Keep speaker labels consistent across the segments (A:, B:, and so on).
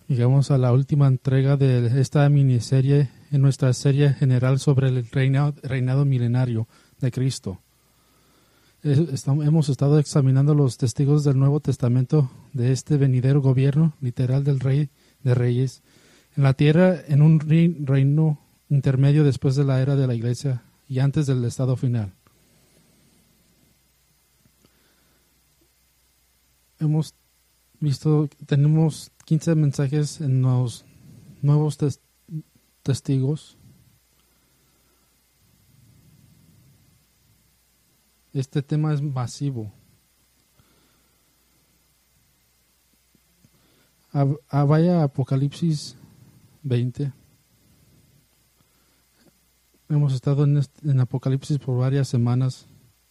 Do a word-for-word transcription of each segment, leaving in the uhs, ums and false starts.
A: Llegamos a la última entrega de esta miniserie en nuestra serie general sobre el reinado, reinado milenario de Cristo. Estamos, hemos estado examinando los testigos del Nuevo Testamento de este venidero gobierno literal del Rey de Reyes en la tierra, en un reino intermedio después de la era de la Iglesia y antes del estado final. Hemos visto, tenemos quince mensajes en los nuevos tes- testigos. Este tema es masivo. A, a vaya a Apocalipsis veinte. Hemos estado en, este, en Apocalipsis por varias semanas.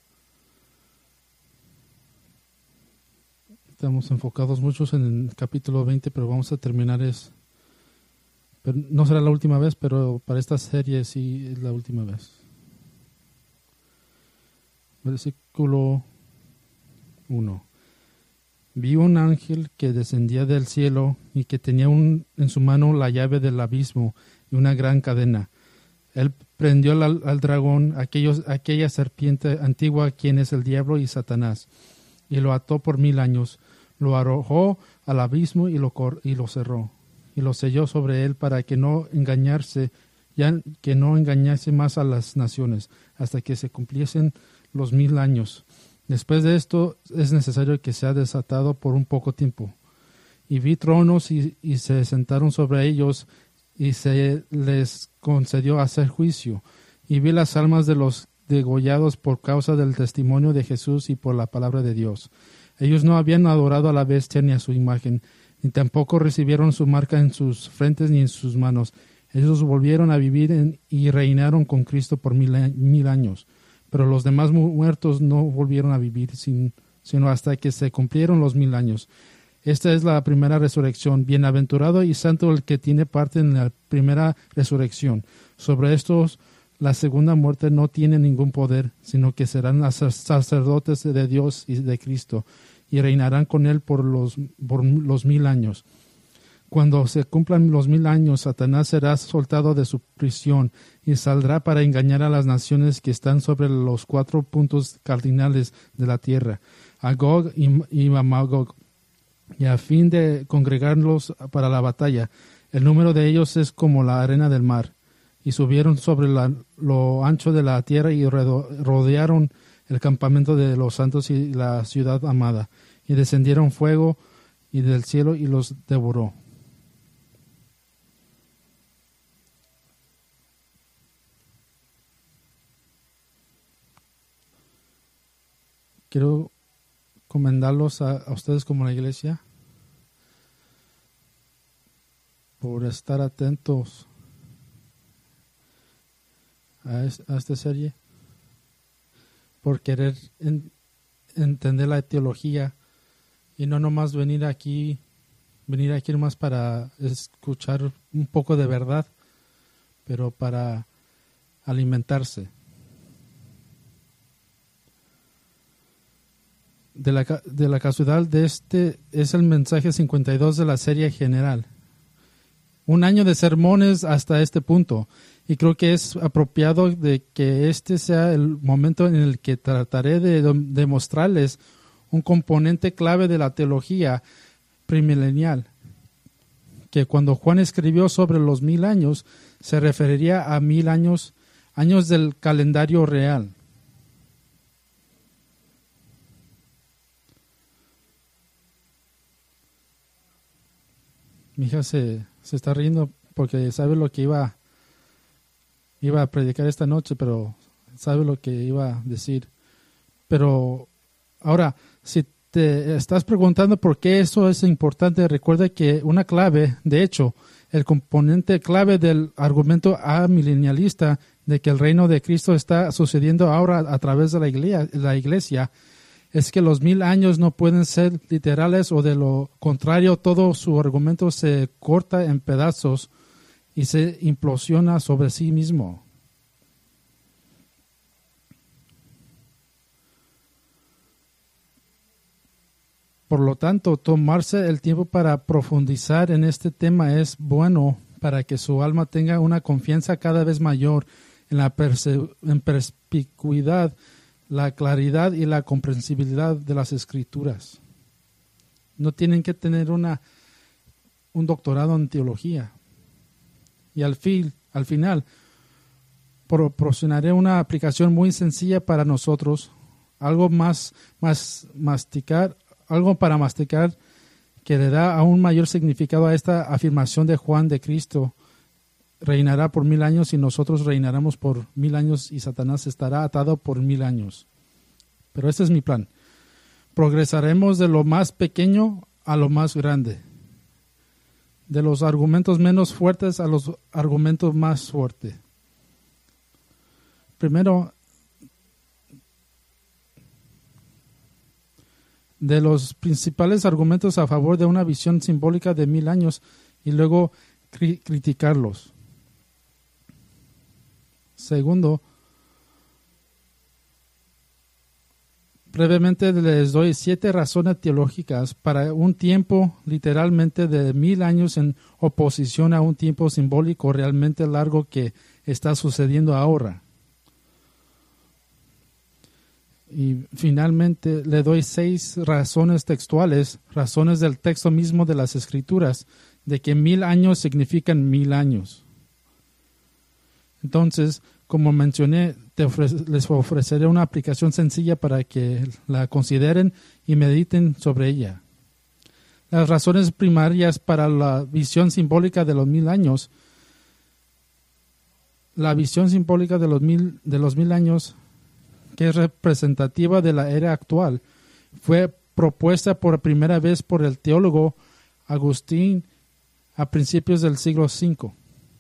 A: Estamos enfocados muchos en el capítulo veinte, pero vamos a terminar es. Pero no será la última vez, pero para esta serie sí es la última vez. Versículo uno. Vi un ángel que descendía del cielo y que tenía un, en su mano la llave del abismo y una gran cadena. Él prendió al, al dragón, aquellos, aquella serpiente antigua, quien es el diablo y Satanás, y lo ató por mil años. Lo arrojó al abismo y lo, cor, y lo cerró, y lo selló sobre él para que no engañarse, ya que no engañase más a las naciones, hasta que se cumpliesen los mil años. Después de esto es necesario que sea desatado por un poco tiempo. Y vi tronos y, y se sentaron sobre ellos, y se les concedió hacer juicio. Y vi las almas de los degollados por causa del testimonio de Jesús y por la palabra de Dios. Ellos no habían adorado a la bestia ni a su imagen, ni tampoco recibieron su marca en sus frentes ni en sus manos. Ellos volvieron a vivir en, y reinaron con Cristo por mil, mil años. Pero los demás muertos no volvieron a vivir, sin, sino hasta que se cumplieron los mil años. Esta es la primera resurrección. Bienaventurado y santo el que tiene parte en la primera resurrección. Sobre estos, la segunda muerte no tiene ningún poder, sino que serán los sacerdotes de Dios y de Cristo, y reinarán con él por los, por los mil años. Cuando se cumplan los mil años, Satanás será soltado de su prisión y saldrá para engañar a las naciones que están sobre los cuatro puntos cardinales de la tierra, a Gog y, y a Magog, y a fin de congregarlos para la batalla. El número de ellos es como la arena del mar. Y subieron sobre la, lo ancho de la tierra y rodearon el campamento de los santos y la ciudad amada. Y descendieron fuego y del cielo y los devoró. Quiero comendarlos a, a ustedes como la iglesia por estar atentos a, es, a esta serie, por querer en, entender la teología y no nomás venir aquí, venir aquí nomás para escuchar un poco de verdad, pero para alimentarse. De la, de la casualidad de este es el mensaje cincuenta y dos de la serie general. Un año de sermones hasta este punto. Y creo que es apropiado de que este sea el momento en el que trataré de demostrarles un componente clave de la teología premilenial. Que cuando Juan escribió sobre los mil años, se referiría a mil años, años del calendario real. Mi hija se, se está riendo porque sabe lo que iba, iba a predicar esta noche, pero sabe lo que iba a decir. Pero ahora, si te estás preguntando por qué eso es importante, recuerda que una clave, de hecho, el componente clave del argumento amilenialista de que el reino de Cristo está sucediendo ahora a través de la iglesia, la iglesia es que los mil años no pueden ser literales, o de lo contrario todo su argumento se corta en pedazos y se implosiona sobre sí mismo. Por lo tanto, tomarse el tiempo para profundizar en este tema es bueno para que su alma tenga una confianza cada vez mayor en la perse- en perspicuidad, la claridad y la comprensibilidad de las Escrituras. No tienen que tener una, un doctorado en teología. Y al, fin, al final, proporcionaré una aplicación muy sencilla para nosotros, algo más, más masticar, algo para masticar que le da aún mayor significado a esta afirmación de Juan de Cristo. Reinará por mil años y nosotros reinaremos por mil años y Satanás estará atado por mil años. Pero este es mi plan. Progresaremos de lo más pequeño a lo más grande. De los argumentos menos fuertes a los argumentos más fuertes. Primero, de los principales argumentos a favor de una visión simbólica de mil años y luego cri- criticarlos. Segundo, brevemente les doy siete razones teológicas para un tiempo literalmente de mil años en oposición a un tiempo simbólico realmente largo que está sucediendo ahora. Y finalmente le doy seis razones textuales, razones del texto mismo de las Escrituras, de que mil años significan mil años. Entonces, como mencioné, te ofre- les ofreceré una aplicación sencilla para que la consideren y mediten sobre ella. Las razones primarias para la visión simbólica de los mil años. La visión simbólica de los mil, de los mil años, que es representativa de la era actual, fue propuesta por primera vez por el teólogo Agustín a principios del siglo cinco.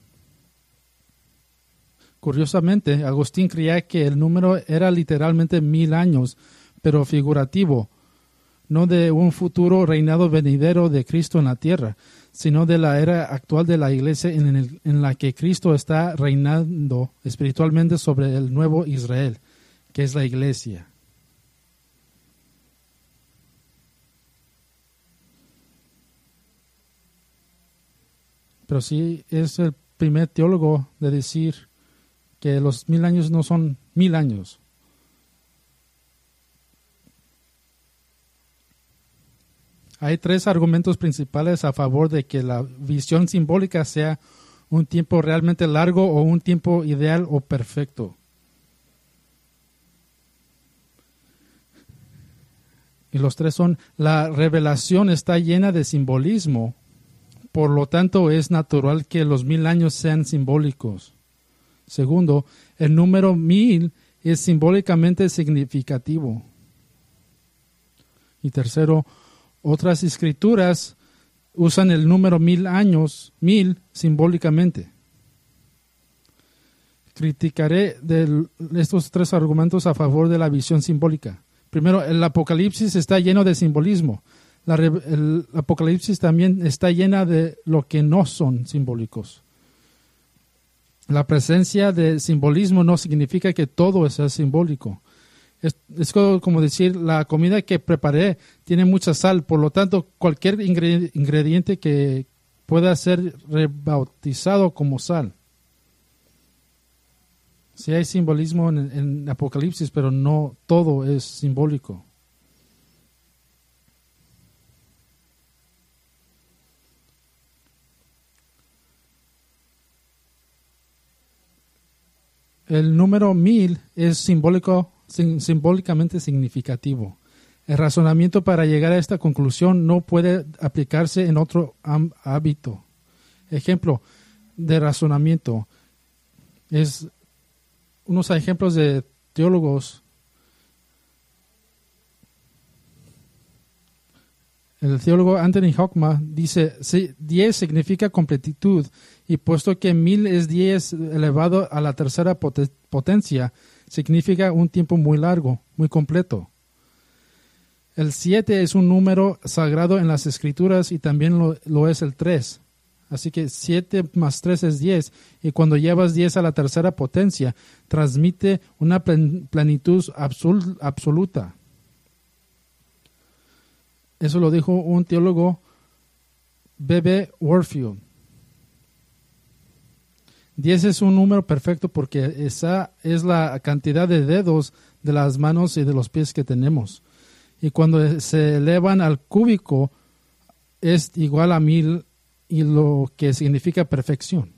A: Curiosamente, Agustín creía que el número era literalmente mil años, pero figurativo, no de un futuro reinado venidero de Cristo en la tierra, sino de la era actual de la iglesia en, el, en la que Cristo está reinando espiritualmente sobre el nuevo Israel, que es la iglesia. Pero sí es el primer teólogo de decir que los mil años no son mil años. Hay tres argumentos principales a favor de que la visión simbólica sea un tiempo realmente largo o un tiempo ideal o perfecto. Y los tres son: la revelación está llena de simbolismo, por lo tanto es natural que los mil años sean simbólicos. Segundo, el número mil es simbólicamente significativo. Y tercero, otras escrituras usan el número mil años, mil simbólicamente. Criticaré de estos tres argumentos a favor de la visión simbólica. Primero, el Apocalipsis está lleno de simbolismo. La, el Apocalipsis también está llena de lo que no son simbólicos. La presencia de simbolismo no significa que todo sea simbólico. Es, es como decir, la comida que preparé tiene mucha sal, por lo tanto, cualquier ingrediente que pueda ser rebautizado como sal. Sí hay simbolismo en, en Apocalipsis, pero no todo es simbólico. El número mil es simbólico, sim, simbólicamente significativo. El razonamiento para llegar a esta conclusión no puede aplicarse en otro ámbito. Ejemplo de razonamiento es unos ejemplos de teólogos. El teólogo Anthony Hockma dice: sí, diez significa completitud, y puesto que mil es diez elevado a la tercera potencia, significa un tiempo muy largo, muy completo. El siete es un número sagrado en las Escrituras y también lo, lo es el tres. Así que siete más tres es diez, y cuando llevas diez a la tercera potencia, transmite una plenitud absol, absoluta. Eso lo dijo un teólogo, B B Warfield. diez es un número perfecto porque esa es la cantidad de dedos de las manos y de los pies que tenemos. Y cuando se elevan al cúbico es igual a mil, y lo que significa perfección.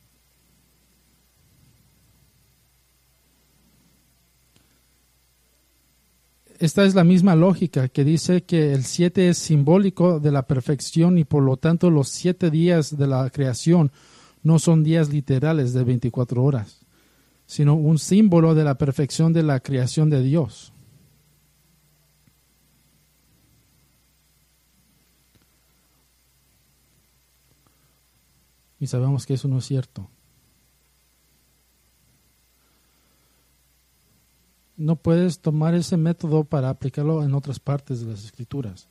A: Esta es la misma lógica que dice que el siete es simbólico de la perfección y por lo tanto los siete días de la creación no son días literales de veinticuatro horas, sino un símbolo de la perfección de la creación de Dios. Y sabemos que eso no es cierto. No puedes tomar ese método para aplicarlo en otras partes de las Escrituras.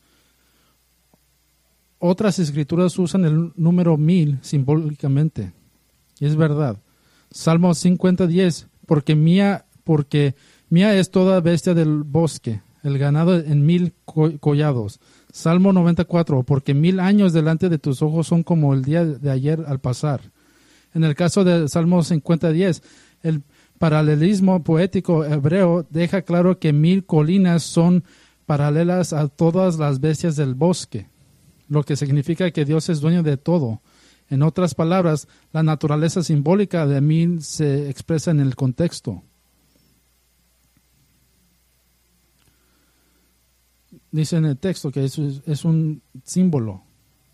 A: Otras Escrituras usan el número mil simbólicamente. Y es verdad. Salmo cincuenta diez, porque mía, porque mía es toda bestia del bosque, el ganado en mil co- collados. Salmo noventa y cuatro, porque mil años delante de tus ojos son como el día de ayer al pasar. En el caso del Salmo cincuenta diez, el paralelismo poético hebreo deja claro que mil colinas son paralelas a todas las bestias del bosque, lo que significa que Dios es dueño de todo. En otras palabras, la naturaleza simbólica de mil se expresa en el contexto. Dice en el texto que eso es, es un símbolo.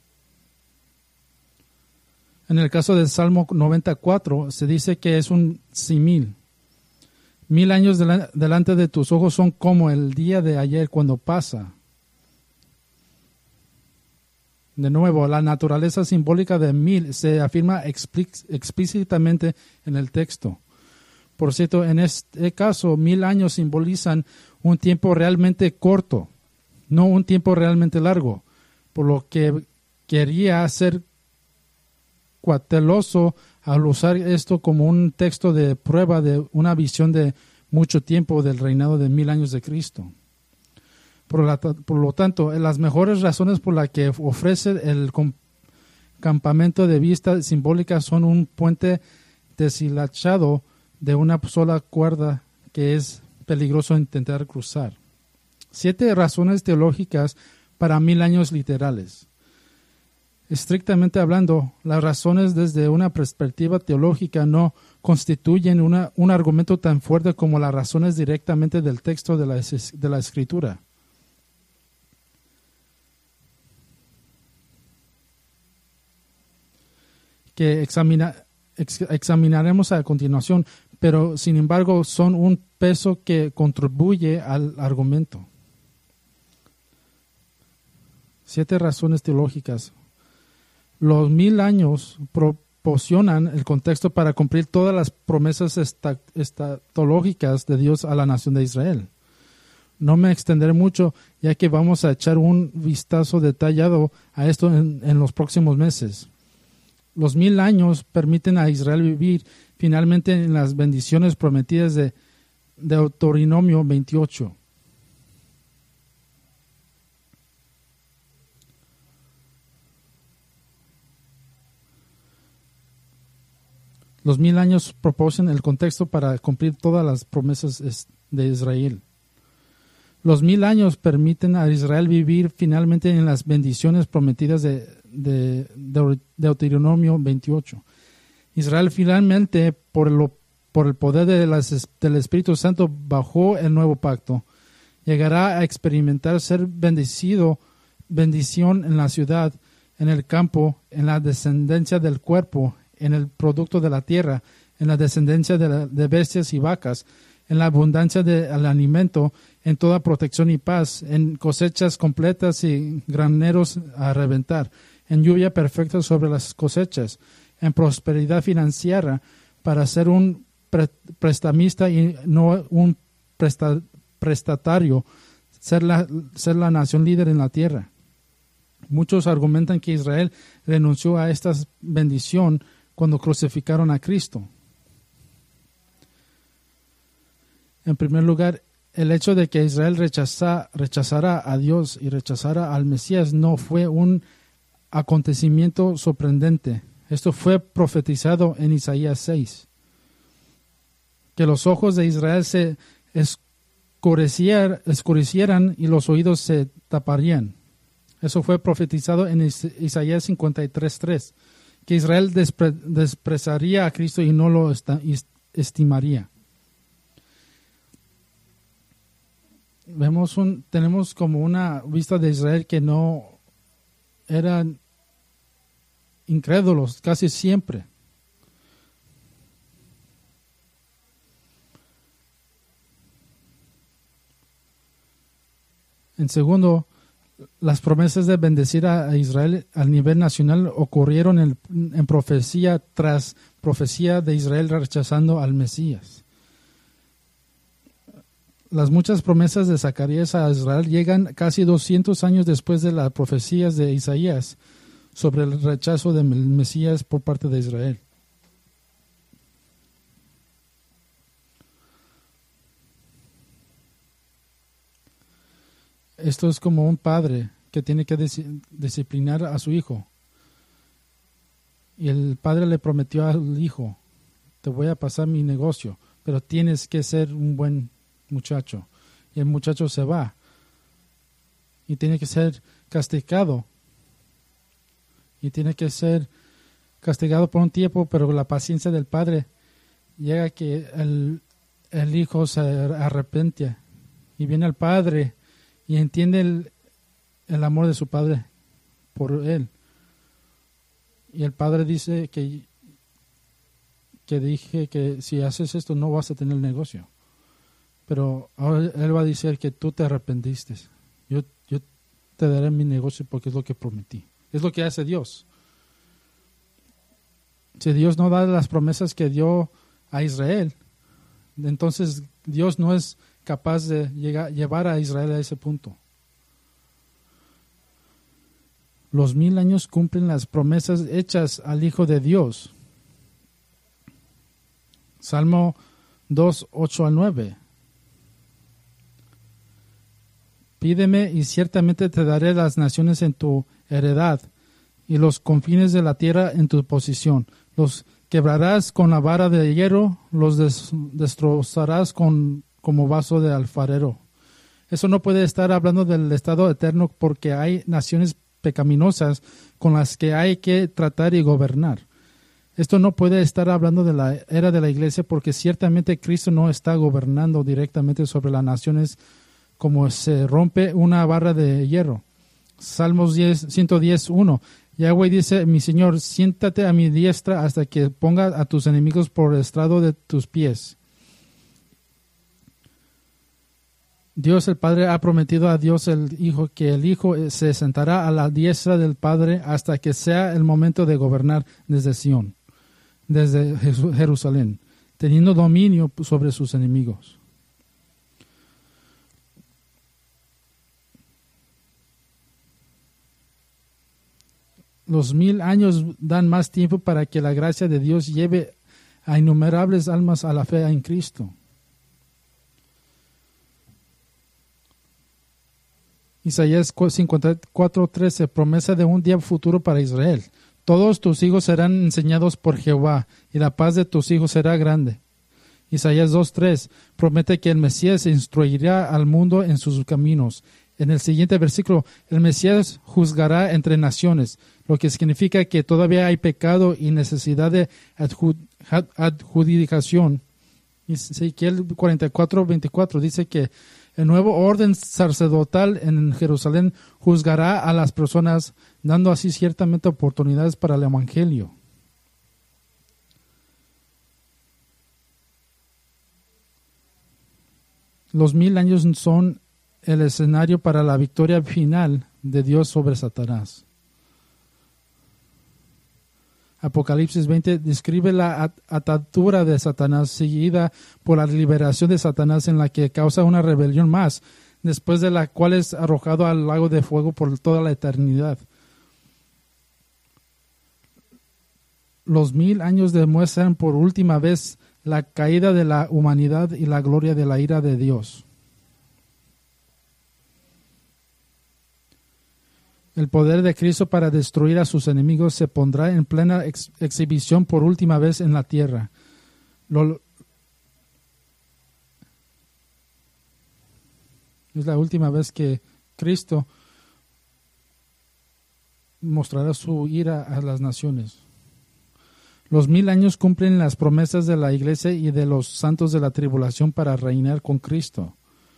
A: En el caso del Salmo noventa y cuatro se dice que es un simil. Mil años del- delante de tus ojos son como el día de ayer cuando pasa. De nuevo, la naturaleza simbólica de mil se afirma explic- explícitamente en el texto. Por cierto, en este caso, mil años simbolizan un tiempo realmente corto, no un tiempo realmente largo, por lo que quería ser cauteloso al usar esto como un texto de prueba de una visión de mucho tiempo del reinado de mil años de Cristo. Por, la, por lo tanto, las mejores razones por las que ofrece el com- campamento de vista simbólica son un puente deshilachado de una sola cuerda que es peligroso intentar cruzar. Siete razones teológicas para mil años literales. Estrictamente hablando, las razones desde una perspectiva teológica no constituyen una, un argumento tan fuerte como las razones directamente del texto de la, de la Escritura. Que examina, ex, examinaremos a continuación, pero sin embargo son un peso que contribuye al argumento. Siete razones teológicas. Los mil años proporcionan el contexto para cumplir todas las promesas escatológicas de Dios a la nación de Israel. No me extenderé mucho, ya que vamos a echar un vistazo detallado a esto en, en los próximos meses. Los mil años permiten a Israel vivir finalmente en las bendiciones prometidas de Deuteronomio veintiocho. Los mil años proporcionan el contexto para cumplir todas las promesas de Israel. Los mil años permiten a Israel vivir finalmente en las bendiciones prometidas de, de, de Deuteronomio veintiocho. Israel finalmente, por, lo, por el poder de las, del Espíritu Santo bajo el nuevo pacto, llegará a experimentar ser bendecido, bendición en la ciudad, en el campo, en la descendencia del cuerpo, en el producto de la tierra, en la descendencia de, la, de bestias y vacas, en la abundancia del alimento, en toda protección y paz, en cosechas completas y graneros a reventar, en lluvia perfecta sobre las cosechas, en prosperidad financiera para ser un pre prestamista y no un presta prestatario, ser la, ser la nación líder en la tierra. Muchos argumentan que Israel renunció a esta bendición cuando crucificaron a Cristo. En primer lugar, el hecho de que Israel rechaza, rechazara a Dios y rechazara al Mesías no fue un acontecimiento sorprendente. Esto fue profetizado en Isaías seis. Que los ojos de Israel se oscurecieran y los oídos se taparían. Eso fue profetizado en Isaías cincuenta y tres tres. Que Israel despre, despreciaría a Cristo y no lo esta, estimaría. Vemos un, tenemos como una vista de Israel que no eran incrédulos casi siempre. En segundo, las promesas de bendecir a Israel a nivel nacional ocurrieron en, en profecía tras profecía de Israel rechazando al Mesías. Las muchas promesas de Zacarías a Israel llegan casi doscientos años después de las profecías de Isaías sobre el rechazo del Mesías por parte de Israel. Esto es como un padre que tiene que dis- disciplinar a su hijo. Y el padre le prometió al hijo, te voy a pasar mi negocio, pero tienes que ser un buen muchacho. Y el muchacho se va. Y tiene que ser castigado. Y tiene que ser castigado por un tiempo, pero la paciencia del padre llega que el, el hijo se arrepiente. Y viene el padre y entiende el, el amor de su padre por él. Y el padre dice que, que dije que si haces esto no vas a tener el negocio. Pero ahora él va a decir que tú te arrepentiste. Yo, yo te daré mi negocio porque es lo que prometí. Es lo que hace Dios. Si Dios no da las promesas que dio a Israel, entonces Dios no es capaz de llegar, llevar a Israel a ese punto. Los mil años cumplen las promesas hechas al Hijo de Dios. Salmo dos, ocho al nueve. Pídeme y ciertamente te daré las naciones en tu heredad y los confines de la tierra en tu posesión. Los quebrarás con la vara de hierro, los des- destrozarás con, como vaso de alfarero. Eso no puede estar hablando del estado eterno porque hay naciones pecaminosas con las que hay que tratar y gobernar. Esto no puede estar hablando de la era de la iglesia porque ciertamente Cristo no está gobernando directamente sobre las naciones como se rompe una barra de hierro. Salmos ciento diez, uno. Yahweh dice, mi Señor, siéntate a mi diestra hasta que ponga a tus enemigos por estrado de tus pies. Dios el Padre ha prometido a Dios el Hijo que el Hijo se sentará a la diestra del Padre hasta que sea el momento de gobernar desde Sión, desde Jerusalén, teniendo dominio sobre sus enemigos. Los mil años dan más tiempo para que la gracia de Dios lleve a innumerables almas a la fe en Cristo. Isaías cincuenta y cuatro, trece, promesa de un día futuro para Israel. Todos tus hijos serán enseñados por Jehová, y la paz de tus hijos será grande. Isaías dos, tres, promete que el Mesías instruirá al mundo en sus caminos. En el siguiente versículo, el Mesías juzgará entre naciones, lo que significa que todavía hay pecado y necesidad de adjudicación. Ezequiel cuarenta y cuatro, veinticuatro dice que el nuevo orden sacerdotal en Jerusalén juzgará a las personas, dando así ciertamente oportunidades para el evangelio. Los mil años son el escenario para la victoria final de Dios sobre Satanás. Apocalipsis veinte describe la atadura de Satanás seguida por la liberación de Satanás en la que causa una rebelión más, después de la cual es arrojado al lago de fuego por toda la eternidad. Los mil años demuestran por última vez la caída de la humanidad y la gloria de la ira de Dios. El poder de Cristo para destruir a sus enemigos se pondrá en plena ex- exhibición por última vez en la tierra. Lo, es la última vez que Cristo mostrará su ira a las naciones. Los mil años cumplen las promesas de la iglesia y de los santos de la tribulación para reinar con Cristo.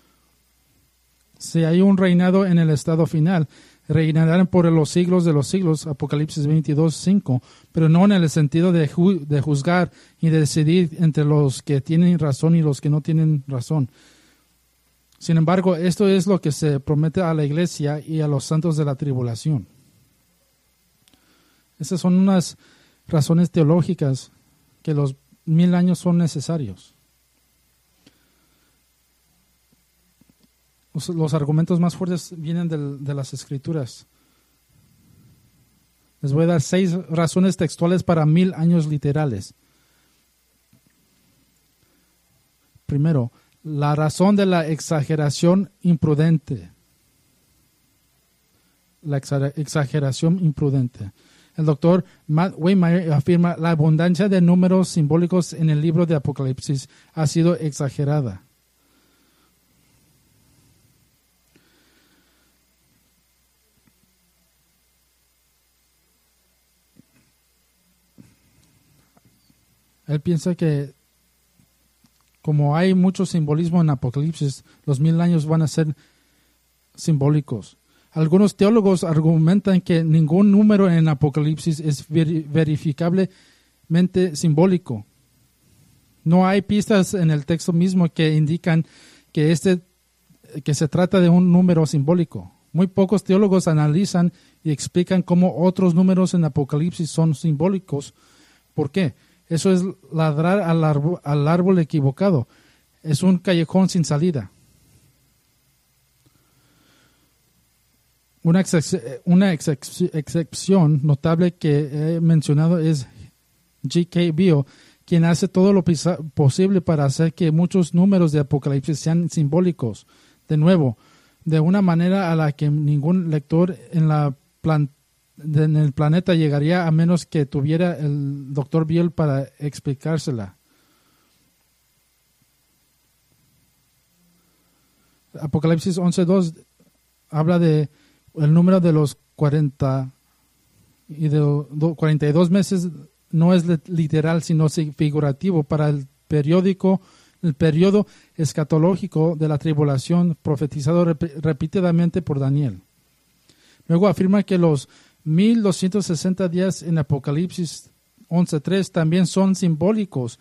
A: Si hay un reinado en el estado final, reinarán por los siglos de los siglos, Apocalipsis veintidós, cinco, pero no en el sentido de, ju- de juzgar y de decidir entre los que tienen razón y los que no tienen razón. Sin embargo, esto es lo que se promete a la iglesia y a los santos de la tribulación. Esas son unas razones teológicas que los mil años son necesarios. Los, los argumentos más fuertes vienen del, de las Escrituras. Les voy a dar seis razones textuales para mil años literales. Primero, la razón de la exageración imprudente. La exa- exageración imprudente. El doctor Matt Waymeyer afirma la abundancia de números simbólicos en el libro de Apocalipsis ha sido exagerada. Él piensa que como hay mucho simbolismo en Apocalipsis, los mil años van a ser simbólicos. Algunos teólogos argumentan que ningún número en Apocalipsis es ver- verificablemente simbólico. No hay pistas en el texto mismo que indican que, este, que se trata de un número simbólico. Muy pocos teólogos analizan y explican cómo otros números en Apocalipsis son simbólicos. ¿Por qué? Eso es ladrar al árbol, al árbol equivocado. Es un callejón sin salida. Una, exce- una exce- excepción notable que he mencionado es G K Beale, quien hace todo lo pisa- posible para hacer que muchos números de Apocalipsis sean simbólicos. De nuevo, de una manera a la que ningún lector en, la plan- en el planeta llegaría a menos que tuviera el doctor Beale para explicársela. Apocalipsis once dos habla de el número de los cuarenta y de do, cuarenta y dos meses. No es literal sino figurativo para el periódico el periodo escatológico de la tribulación profetizado rep- repetidamente por Daniel. Luego afirma que los mil doscientos sesenta días en Apocalipsis once tres también son simbólicos.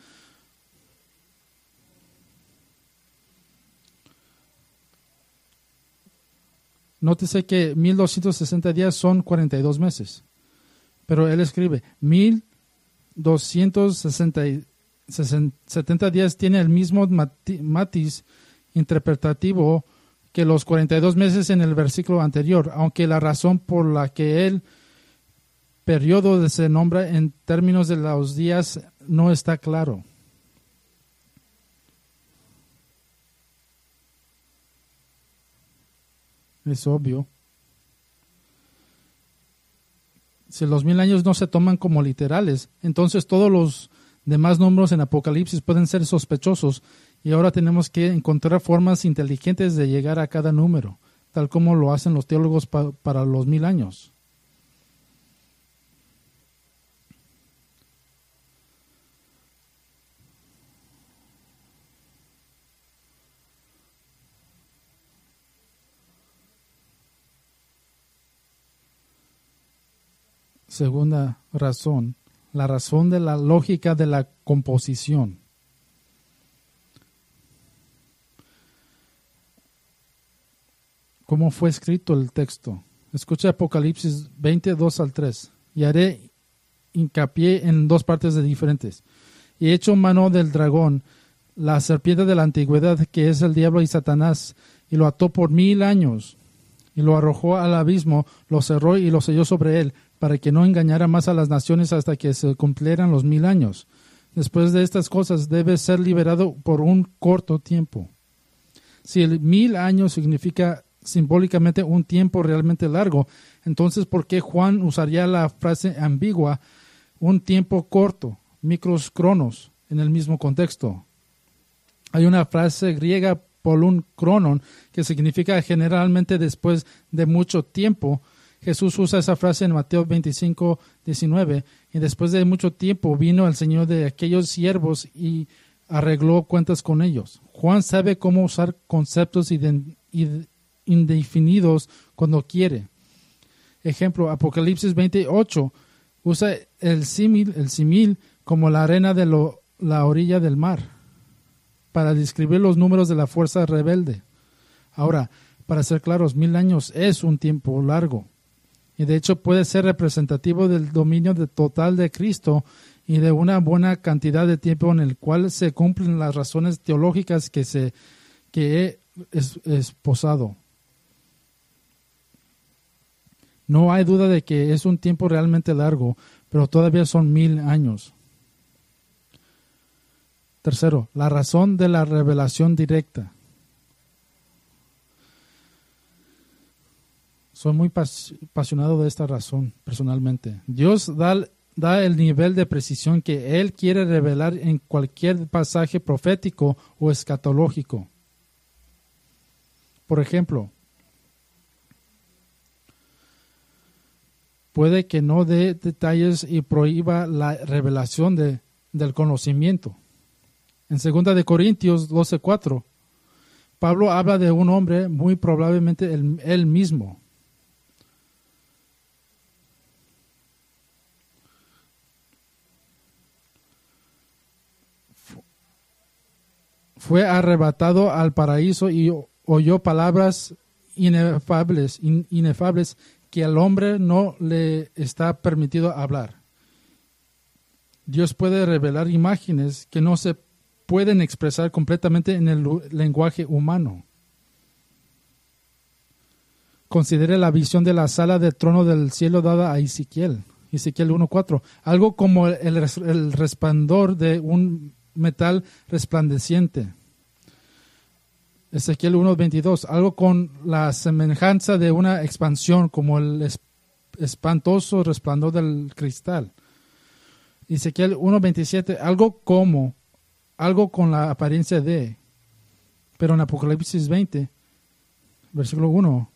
A: Nótese que mil doscientos sesenta días son cuarenta y dos meses. Pero él escribe, mil doscientos setenta días tiene el mismo mati- matiz interpretativo que los cuarenta y dos meses en el versículo anterior, aunque la razón por la que el periodo se nombra en términos de los días no está claro. Es obvio. Si los mil años no se toman como literales, entonces todos los demás números en Apocalipsis pueden ser sospechosos y ahora tenemos que encontrar formas inteligentes de llegar a cada número, tal como lo hacen los teólogos pa- para los mil años. Segunda razón, la razón de la lógica de la composición. ¿Cómo fue escrito el texto? Escucha Apocalipsis veinte, dos al tres. Y haré hincapié en dos partes de diferentes. Y he hecho mano del dragón, la serpiente de la antigüedad, que es el diablo y Satanás, y lo ató por mil años, y lo arrojó al abismo, lo cerró y lo selló sobre él, para que no engañara más a las naciones hasta que se cumplieran los mil años. Después de estas cosas debe ser liberado por un corto tiempo. Si el mil años significa simbólicamente un tiempo realmente largo. Entonces, ¿por qué Juan usaría la frase ambigua, un tiempo corto, micros cronos, en el mismo contexto? Hay una frase griega, polun cronon, que significa generalmente después de mucho tiempo. Jesús usa esa frase en Mateo veinticinco, diecinueve, y después de mucho tiempo vino el Señor de aquellos siervos y arregló cuentas con ellos. Juan sabe cómo usar conceptos indefinidos cuando quiere. Ejemplo, Apocalipsis veintiocho usa el símil, el símil como la arena de lo, la orilla del mar para describir los números de la fuerza rebelde. Ahora, para ser claros, mil años es un tiempo largo y de hecho puede ser representativo del dominio de total de Cristo y de una buena cantidad de tiempo en el cual se cumplen las razones teológicas que, se, que he esposado. No hay duda de que es un tiempo realmente largo, pero todavía son mil años. Tercero, la razón de la revelación directa. Soy muy apasionado de esta razón, personalmente. Dios da, da el nivel de precisión que Él quiere revelar en cualquier pasaje profético o escatológico. Por ejemplo, puede que no dé detalles y prohíba la revelación de, del conocimiento. En segunda de Corintios doce cuatro, Pablo habla de un hombre, muy probablemente él, él mismo. Fue arrebatado al paraíso y oyó palabras inefables, inefables que al hombre no le está permitido hablar. Dios puede revelar imágenes que no se pueden expresar completamente en el lenguaje humano. Considere la visión de la sala del trono del cielo dada a Ezequiel, Ezequiel uno cuatro, algo como el, el resplandor de un metal resplandeciente. Ezequiel uno veintidós, algo con la semejanza de una expansión como el espantoso resplandor del cristal. Ezequiel uno veintisiete, algo como, algo con la apariencia de, pero en Apocalipsis veinte, versículo uno,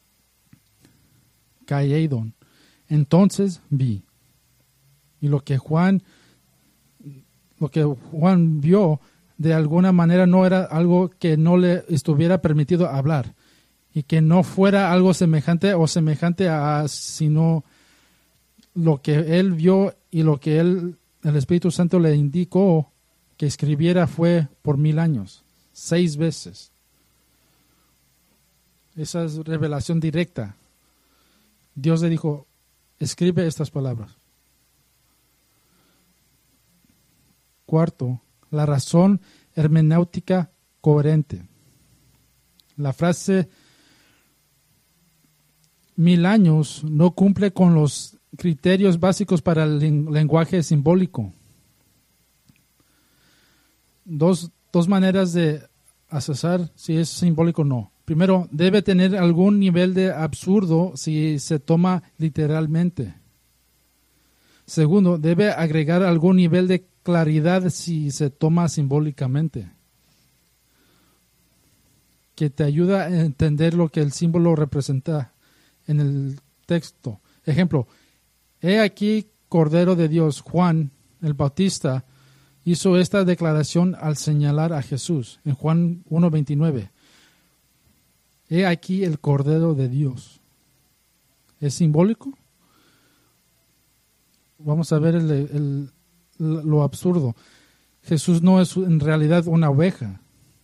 A: Caedon, entonces vi. Y lo que Juan, lo que Juan vio, de alguna manera no era algo que no le estuviera permitido hablar y que no fuera algo semejante o semejante a, sino lo que él vio y lo que él, el Espíritu Santo le indicó que escribiera fue por mil años, seis veces. Esa es revelación directa. Dios le dijo, escribe estas palabras. Cuarto, la razón hermenéutica coherente. La frase mil años no cumple con los criterios básicos para el lenguaje simbólico. Dos, dos maneras de asesar si es simbólico o no. Primero, debe tener algún nivel de absurdo si se toma literalmente. Segundo, debe agregar algún nivel de claridad si se toma simbólicamente, que te ayuda a entender lo que el símbolo representa en el texto. Ejemplo, he aquí Cordero de Dios. Juan el Bautista hizo esta declaración al señalar a Jesús en Juan uno veintinueve. He aquí el Cordero de Dios. ¿Es simbólico? Vamos a ver el, el, lo absurdo. Jesús no es en realidad una oveja.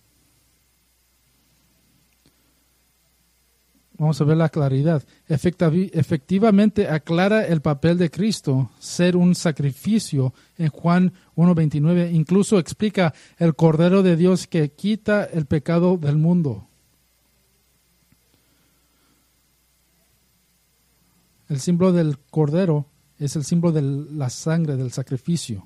A: Vamos a ver la claridad. Efectiv- efectivamente aclara el papel de Cristo, ser un sacrificio en Juan uno veintinueve. Incluso explica el Cordero de Dios que quita el pecado del mundo. El símbolo del Cordero es el símbolo de la sangre, del sacrificio.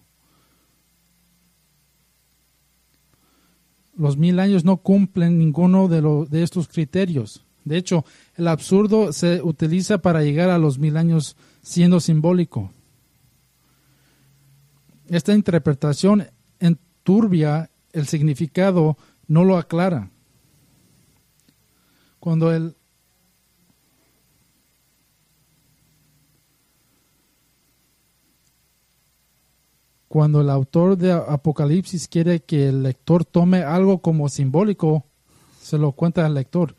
A: Los mil años no cumplen ninguno de, lo, de estos criterios. De hecho, el absurdo se utiliza para llegar a los mil años siendo simbólico. Esta interpretación enturbia el significado, no lo aclara. Cuando el Cuando el autor de Apocalipsis quiere que el lector tome algo como simbólico, se lo cuenta al lector.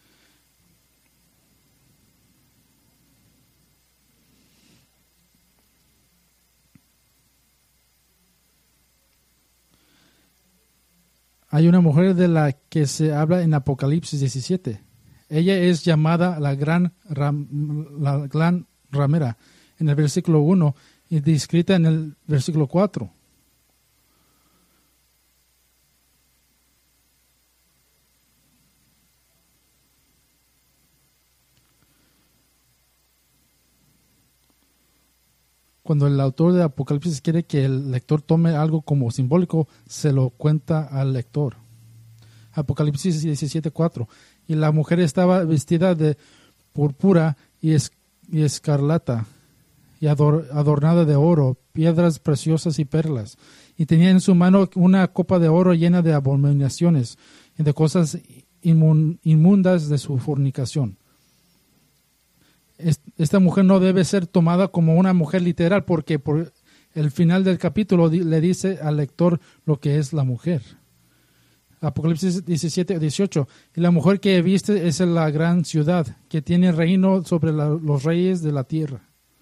A: Hay una mujer de la que se habla en Apocalipsis diecisiete. Ella es llamada la gran, ram, la gran ramera en el versículo uno y descrita en el versículo cuatro. Cuando el autor de Apocalipsis quiere que el lector tome algo como simbólico, se lo cuenta al lector. Apocalipsis diecisiete cuatro. Y la mujer estaba vestida de púrpura y, es, y escarlata, y ador, adornada de oro, piedras preciosas y perlas. Y tenía en su mano una copa de oro llena de abominaciones y de cosas inmun, inmundas de su fornicación. Esta mujer no debe ser tomada como una mujer literal, porque por el final del capítulo le dice al lector lo que es la mujer. Apocalipsis diecisiete dieciocho. Y la mujer que viste es la gran ciudad, que tiene reino sobre la, los reyes de la tierra.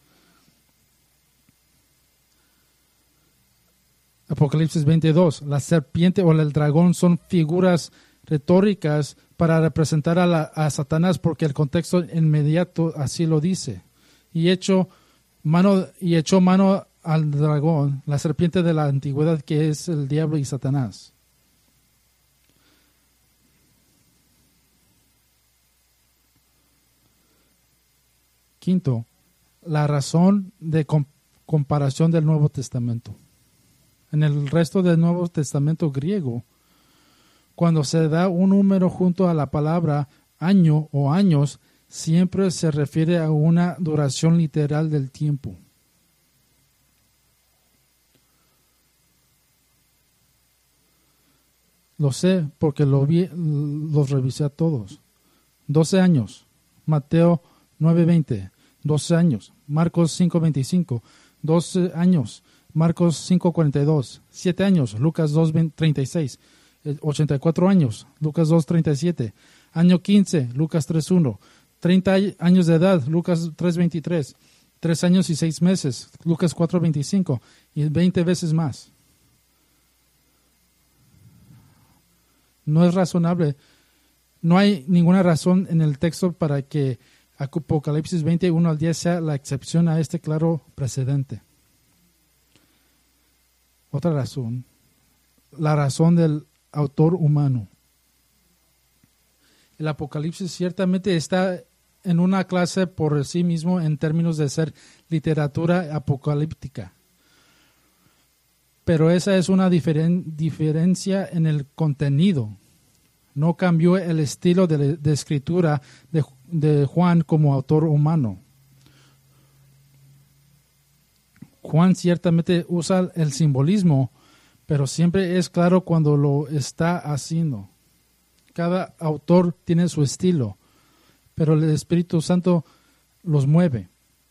A: Apocalipsis veintidós. La serpiente o el dragón son figuras retóricas para representar a, la, a Satanás, porque el contexto inmediato así lo dice. Y echó mano, y echó mano al dragón, la serpiente de la antigüedad, que es el diablo y Satanás. Quinto, la razón de com- comparación del Nuevo Testamento. En el resto del Nuevo Testamento griego, cuando se da un número junto a la palabra año o años, siempre se refiere a una duración literal del tiempo. Lo sé porque lo vi, los revisé a todos. doce años, Mateo nueve veinte. doce años, Marcos cinco veinticinco. doce años, Marcos cinco cuarenta y dos. siete años, Lucas dos treinta y seis. ochenta y cuatro años, Lucas dos treinta y siete. Año quince, Lucas tres uno. treinta años de edad, Lucas tres veintitrés. tres años y seis meses, Lucas cuatro veinticinco. Y veinte veces más. No es razonable. No hay ninguna razón en el texto para que Apocalipsis veintiuno al diez sea la excepción a este claro precedente. Otra razón, la razón del autor humano. El Apocalipsis ciertamente está en una clase por sí mismo en términos de ser literatura apocalíptica. Pero esa es una diferen, diferencia en el contenido. No cambió el estilo de, de escritura de, de Juan como autor humano. Juan ciertamente usa el simbolismo, pero siempre es claro cuando lo está haciendo. Cada autor tiene su estilo, pero el Espíritu Santo los mueve.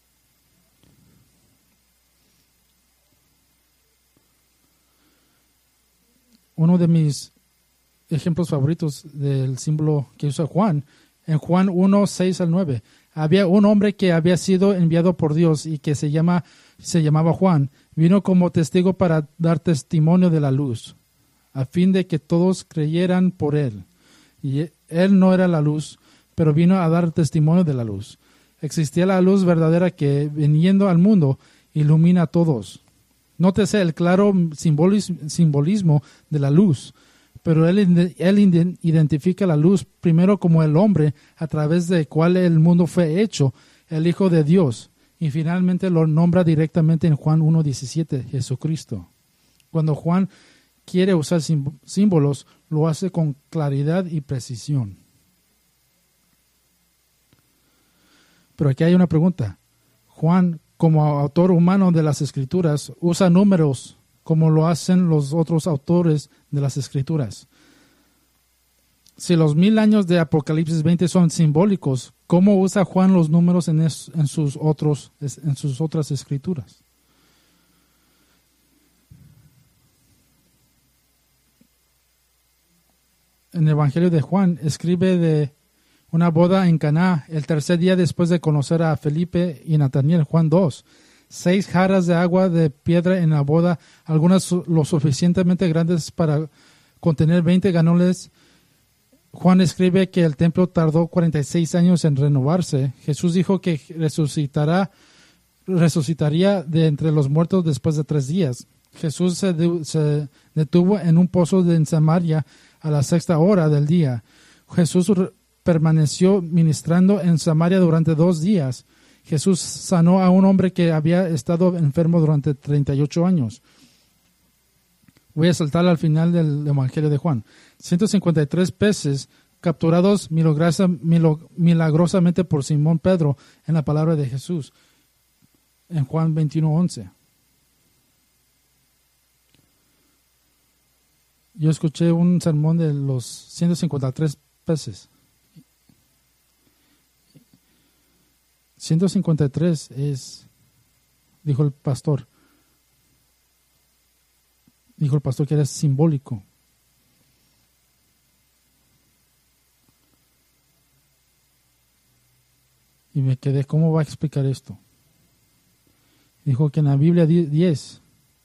A: Uno de mis ejemplos favoritos del símbolo que usa Juan, en Juan uno, seis al nueve. Había un hombre que había sido enviado por Dios y que se, llama, se llamaba Juan. Vino como testigo para dar testimonio de la luz, a fin de que todos creyeran por él. Y él no era la luz, pero vino a dar testimonio de la luz. Existía la luz verdadera que, viniendo al mundo, ilumina a todos. Nótese el claro simbolismo de la luz, pero él, él identifica la luz primero como el hombre a través del cual el mundo fue hecho, el Hijo de Dios, y finalmente lo nombra directamente en Juan uno diecisiete, Jesucristo. Cuando Juan quiere usar símbolos, lo hace con claridad y precisión. Pero aquí hay una pregunta. Juan, como autor humano de las Escrituras, usa números como lo hacen los otros autores de las Escrituras. Si los mil años de Apocalipsis veinte son simbólicos, ¿cómo usa Juan los números en, es, en, sus, otros, en sus otras escrituras? En el Evangelio de Juan escribe de una boda en Caná, el tercer día después de conocer a Felipe y Natanael, Juan dos. Seis jarras de agua de piedra en la boda, algunas lo suficientemente grandes para contener veinte galones. Juan escribe que el templo tardó cuarenta y seis años en renovarse. Jesús dijo que resucitará, resucitaría de entre los muertos después de tres días. Jesús se, de, se detuvo en un pozo de en Samaria a la sexta hora del día. Jesús permaneció ministrando en Samaria durante dos días. Jesús sanó a un hombre que había estado enfermo durante treinta y ocho años. Voy a saltar al final del Evangelio de Juan. ciento cincuenta y tres peces capturados milagrosa, milagrosamente por Simón Pedro en la palabra de Jesús. En Juan veintiuno once. Yo escuché un sermón de los ciento cincuenta y tres peces. ciento cincuenta y tres es, dijo el pastor, dijo el pastor que era simbólico. Y me quedé, ¿cómo va a explicar esto? Dijo que en la Biblia diez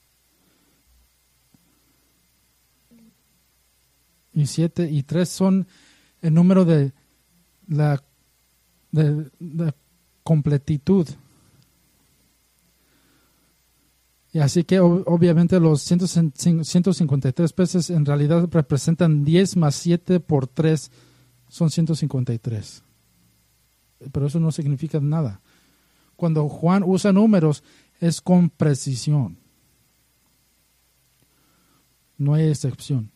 A: y siete y tres son el número de la de, de completitud. Y así que obviamente los ciento cincuenta y tres peces en realidad representan diez más siete por tres, son ciento cincuenta y tres. Pero eso no significa nada. Cuando Juan usa números es con precisión. No hay excepción.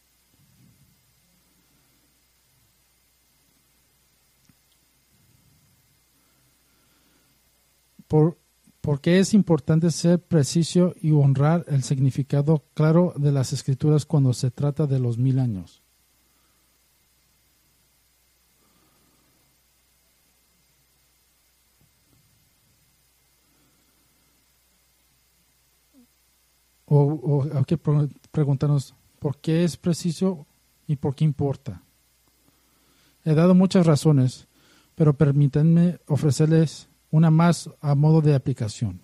A: Por, porque es importante ser preciso y honrar el significado claro de las Escrituras cuando se trata de los mil años. O, o hay que preguntarnos por qué es preciso y por qué importa. He dado muchas razones, pero permítanme ofrecerles una más a modo de aplicación.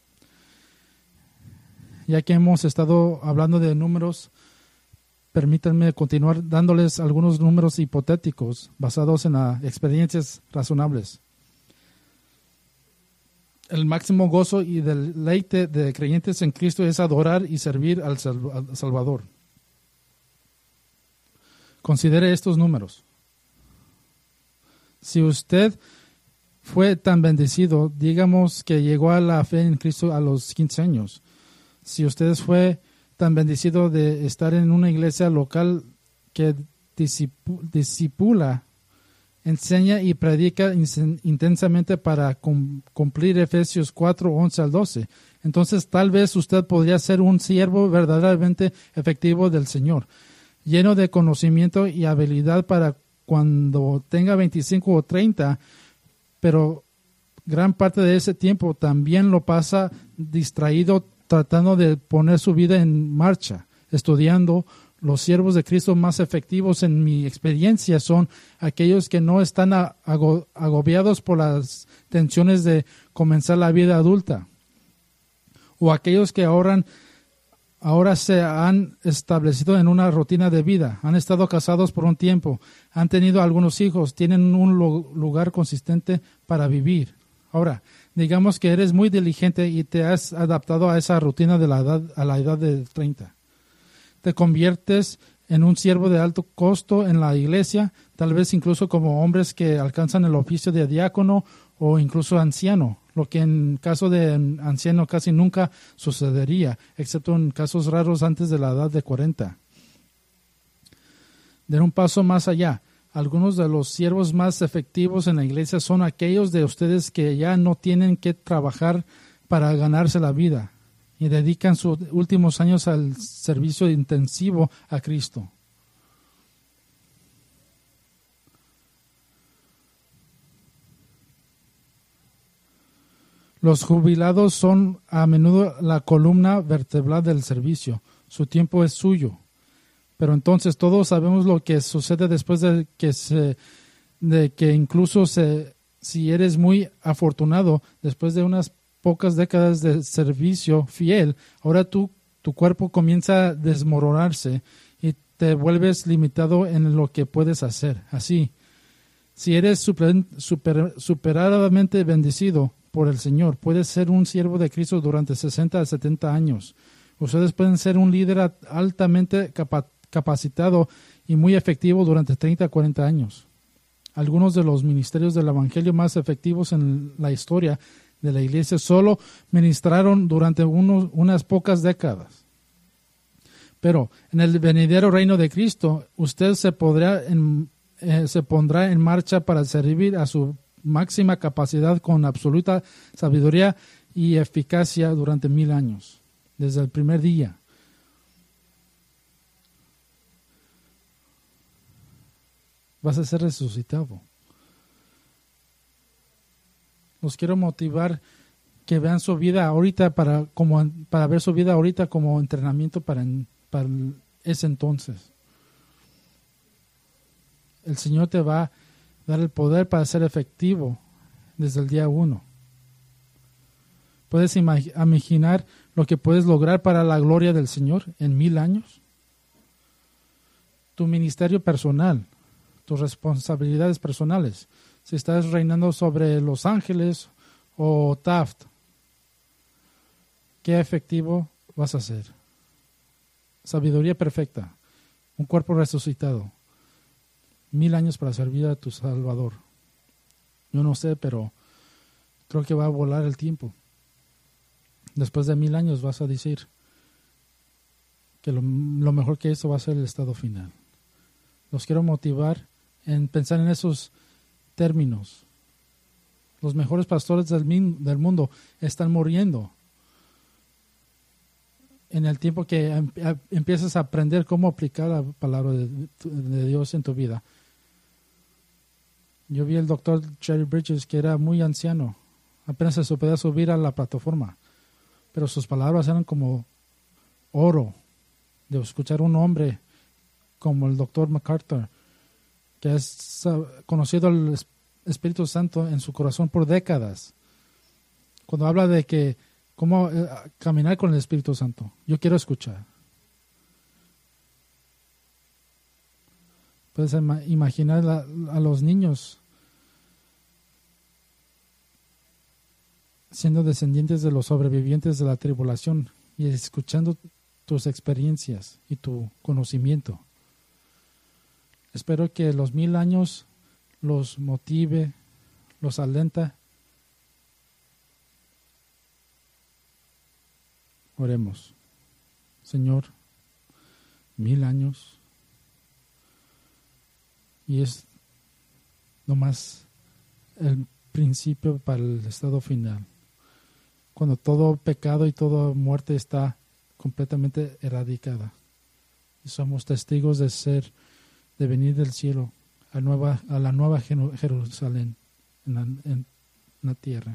A: Ya que hemos estado hablando de números, permítanme continuar dándoles algunos números hipotéticos basados en las experiencias razonables. El máximo gozo y deleite de creyentes en Cristo es adorar y servir al Salvador. Considere estos números. Si usted fue tan bendecido, digamos que llegó a la fe en Cristo a los quince años. Si usted fue tan bendecido de estar en una iglesia local que discipula, enseña y predica intensamente para cum- cumplir Efesios cuatro, once al doce. Entonces tal vez usted podría ser un siervo verdaderamente efectivo del Señor, lleno de conocimiento y habilidad para cuando tenga veinticinco o treinta, pero gran parte de ese tiempo también lo pasa distraído tratando de poner su vida en marcha, estudiando. Los siervos de Cristo más efectivos en mi experiencia son aquellos que no están agobiados por las tensiones de comenzar la vida adulta, o aquellos que ahora, ahora se han establecido en una rutina de vida, han estado casados por un tiempo, han tenido algunos hijos, tienen un lugar consistente para vivir. Ahora, digamos que eres muy diligente y te has adaptado a esa rutina de la edad, a la edad de treinta. Te conviertes en un siervo de alto costo en la iglesia, tal vez incluso como hombres que alcanzan el oficio de diácono o incluso anciano, lo que en caso de anciano casi nunca sucedería, excepto en casos raros antes de la edad de cuarenta. De un paso más allá, Algunos de los siervos más efectivos en la iglesia son aquellos de ustedes que ya no tienen que trabajar para ganarse la vida y dedican sus últimos años al servicio intensivo a Cristo. Los jubilados son a menudo la columna vertebral del servicio. Su tiempo es suyo. Pero entonces todos sabemos lo que sucede después de que se, de que incluso se, si eres muy afortunado, después de unas pocas décadas de servicio fiel, ahora tú, tu cuerpo comienza a desmoronarse y te vuelves limitado en lo que puedes hacer. Así, si eres super, super, superadamente bendecido por el Señor, puedes ser un siervo de Cristo durante sesenta a setenta años. Ustedes pueden ser un líder altamente capa, capacitado y muy efectivo durante treinta a cuarenta años. Algunos de los ministerios del Evangelio más efectivos en la historia de la iglesia solo ministraron durante unos, unas pocas décadas. Pero en el venidero reino de Cristo, usted se, podrá en, eh, se pondrá en marcha para servir a su máxima capacidad con absoluta sabiduría y eficacia durante mil años, desde el primer día. Vas a ser resucitado. Los quiero motivar que vean su vida ahorita para, como, para ver su vida ahorita como entrenamiento para, para ese entonces. El Señor te va a dar el poder para ser efectivo desde el día uno. ¿Puedes imag- imaginar lo que puedes lograr para la gloria del Señor en mil años? Tu ministerio personal, tus responsabilidades personales. Si estás reinando sobre Los Ángeles o Taft, ¿qué efectivo vas a ser? Sabiduría perfecta, un cuerpo resucitado, mil años para servir a tu Salvador. Yo no sé, pero creo que va a volar el tiempo. Después de mil años vas a decir que lo, lo mejor que eso va a ser el estado final. Los quiero motivar en pensar en esos términos. Los mejores pastores del, del mundo están muriendo. En el tiempo que em, empiezas a aprender cómo aplicar la palabra de, de Dios en tu vida. Yo vi al doctor Jerry Bridges, que era muy anciano. Apenas se podía subir a la plataforma. Pero sus palabras eran como oro. De escuchar un hombre como el doctor MacArthur, que ha conocido al Espíritu Santo en su corazón por décadas. Cuando habla de que cómo eh, caminar con el Espíritu Santo, yo quiero escuchar. Puedes imaginar la, a los niños siendo descendientes de los sobrevivientes de la tribulación y escuchando tus experiencias y tu conocimiento. Espero que los mil años los motive, los alenta. Oremos. Señor, mil años. Y es nomás el principio para el estado final. Cuando todo pecado y toda muerte está completamente erradicada. Y somos testigos de ser, de venir del cielo a, nueva, a la nueva Jerusalén en la, en la tierra.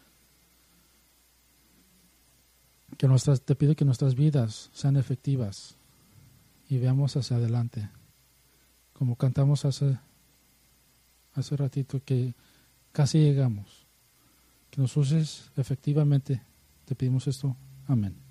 A: Que nuestras, te pido que nuestras vidas sean efectivas y veamos hacia adelante. Como cantamos hace, hace ratito, que casi llegamos. Que nos uses efectivamente. Te pedimos esto. Amén.